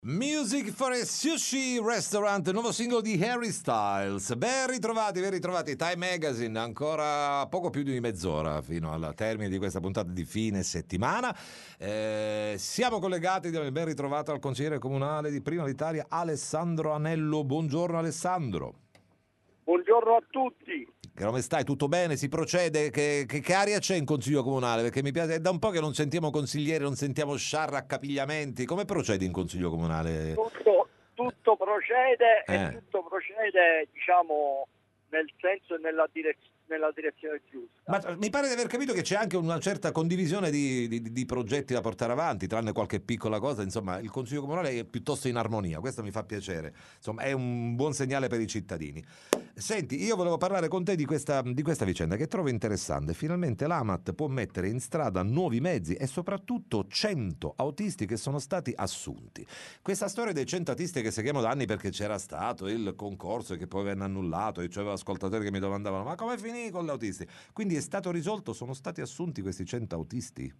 Music for a Sushi Restaurant, nuovo singolo di Harry Styles. Ben ritrovati. Time Magazine, ancora poco più di mezz'ora fino al termine di questa puntata di fine settimana. Siamo collegati, ben ritrovato al consigliere comunale di Prima d'Italia, Alessandro Anello. Buongiorno Alessandro. Buongiorno a tutti. Come stai? Tutto bene? Si procede? Che aria c'è in consiglio comunale? Perché mi piace, è da un po' che non sentiamo consiglieri, non sentiamo sciarraccapigliamenti. Come procede in consiglio comunale? Tutto procede e tutto procede, diciamo, nel senso e nella direzione giusta. Ma mi pare di aver capito che c'è anche una certa condivisione di progetti da portare avanti, tranne qualche piccola cosa. Insomma, il Consiglio Comunale è piuttosto in armonia, questo mi fa piacere. Insomma, è un buon segnale per i cittadini. Senti, io volevo parlare con te di questa vicenda che trovo interessante. Finalmente l'AMAT può mettere in strada nuovi mezzi e soprattutto 100 autisti che sono stati assunti. Questa storia dei 100 autisti che seguiamo da anni perché c'era stato il concorso che poi venne annullato, e c'avevo ascoltatori che mi domandavano ma come finì con gli autisti? Quindi è stato risolto, sono stati assunti questi 100 autisti?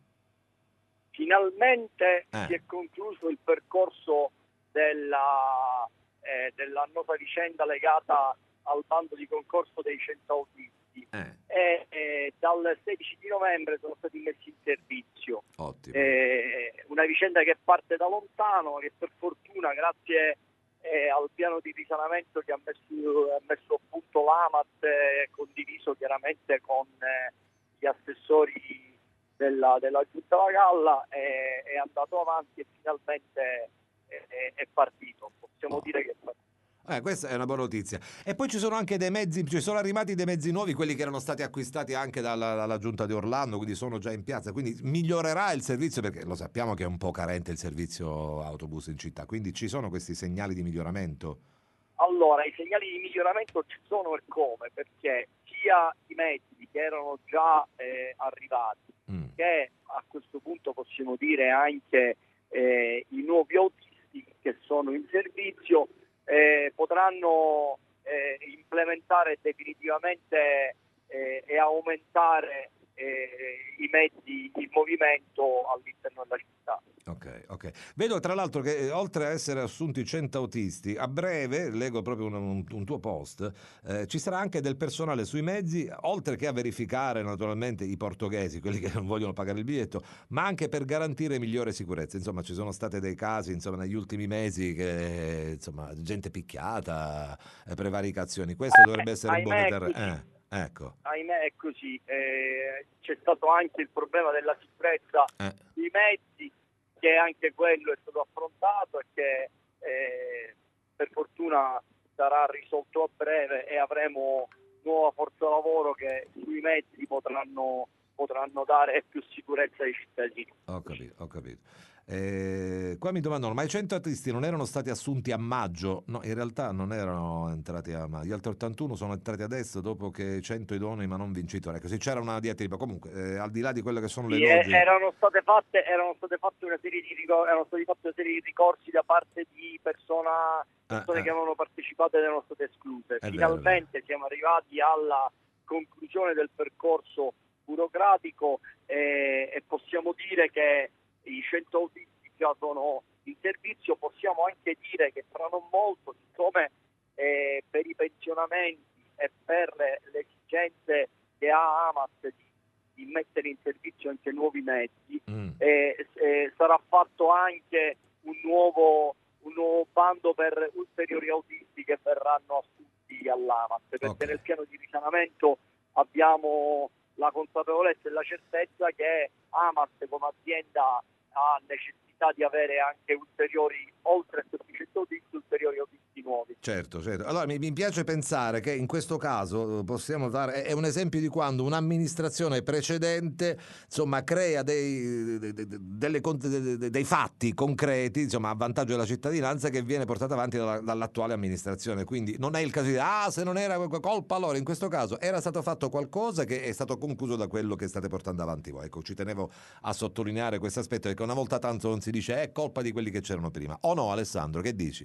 Finalmente si è concluso il percorso dell'annosa vicenda legata al bando di concorso dei 100 autisti e dal 16 di novembre sono stati messi in servizio. Ottimo. Una vicenda che parte da lontano, che per fortuna grazie al piano di risanamento che ha messo a punto l'AMAT, condiviso chiaramente con gli assessori della Giunta La Galla, è andato avanti e finalmente è partito. Possiamo dire che è partito. Questa è una buona notizia. E poi ci sono anche dei mezzi, ci sono arrivati dei mezzi nuovi, quelli che erano stati acquistati anche dalla Giunta di Orlando, quindi sono già in piazza, quindi migliorerà il servizio, perché lo sappiamo che è un po' carente il servizio autobus in città, quindi ci sono questi segnali di miglioramento? Allora, i segnali di miglioramento ci sono e come, perché sia i mezzi che erano già arrivati, che a questo punto possiamo dire anche i nuovi autisti che sono in servizio, potranno implementare definitivamente e aumentare i mezzi in movimento all'interno della città. Ok. Vedo tra l'altro che oltre a essere assunti 100 autisti, a breve, leggo proprio un tuo post, ci sarà anche del personale sui mezzi, oltre che a verificare naturalmente i portoghesi, quelli che non vogliono pagare il biglietto, ma anche per garantire migliore sicurezza. Insomma, ci sono stati dei casi, negli ultimi mesi, che gente picchiata, prevaricazioni. Questo dovrebbe essere un buon deterrente. Ecco. Ahimè è così. C'è stato anche il problema della sicurezza dei mezzi, che anche quello è stato affrontato e che per fortuna sarà risolto a breve, e avremo nuova forza lavoro che sui mezzi potranno dare più sicurezza ai cittadini. Ho capito. Qua mi domandano, ma i 100 artisti non erano stati assunti a maggio? No, in realtà non erano entrati a maggio. Gli altri 81 sono entrati adesso, dopo che 100 idonei ma non vincitori. Ecco, sì, c'era una diatriba. Comunque, al di là di quello che sono le leggi, erano state fatte una serie di erano stati fatti una serie di ricorsi da parte di persone che avevano partecipato ed erano state escluse. Finalmente siamo arrivati alla conclusione del percorso burocratico e possiamo dire che i 100 autisti già sono in servizio. Possiamo anche dire che tra non molto, siccome per i pensionamenti e per le esigenze che ha AMAT di mettere in servizio anche nuovi mezzi, sarà fatto anche un nuovo bando per ulteriori autisti che verranno assunti all'AMAT, perché nel piano di risanamento abbiamo la consapevolezza e la certezza che AMAT come azienda ha necessità di avere anche ulteriori, oltre a 700 autisti, ulteriori autisti nuovi. Certo. Allora mi piace pensare che in questo caso possiamo dare, è un esempio di quando un'amministrazione precedente crea dei fatti concreti a vantaggio della cittadinanza, che viene portata avanti dall'attuale amministrazione. Quindi non è il caso di dire se non era colpa loro. In questo caso era stato fatto qualcosa che è stato concluso da quello che state portando avanti voi. Ecco, ci tenevo a sottolineare questo aspetto, perché una volta tanto non si dice è colpa di quelli che c'erano prima. O no, Alessandro, che dici?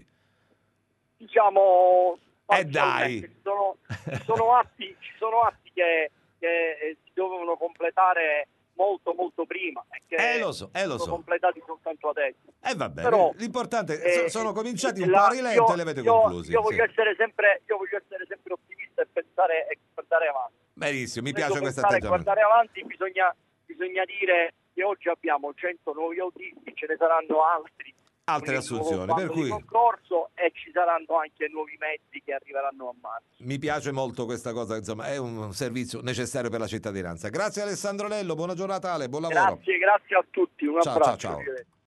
Diciamo, dai! ci sono atti che si dovevano completare molto molto prima e che lo so. sono completati soltanto adesso. Va bene, Però, l'importante è che sono cominciati un po' a rilento e li avete conclusi. Io voglio essere sempre ottimista e pensare e guardare avanti. Benissimo, mi piace questo atteggiamento. Guardare avanti bisogna dire che oggi abbiamo 100 nuovi autisti, ce ne saranno altre assunzioni, per cui concorso, e ci saranno anche nuovi mezzi che arriveranno a marzo. Mi piace molto questa cosa, insomma, è un servizio necessario per la cittadinanza. Grazie Alessandro Lello, buona giornata Ale, buon lavoro. Grazie a tutti, un abbraccio. Ciao.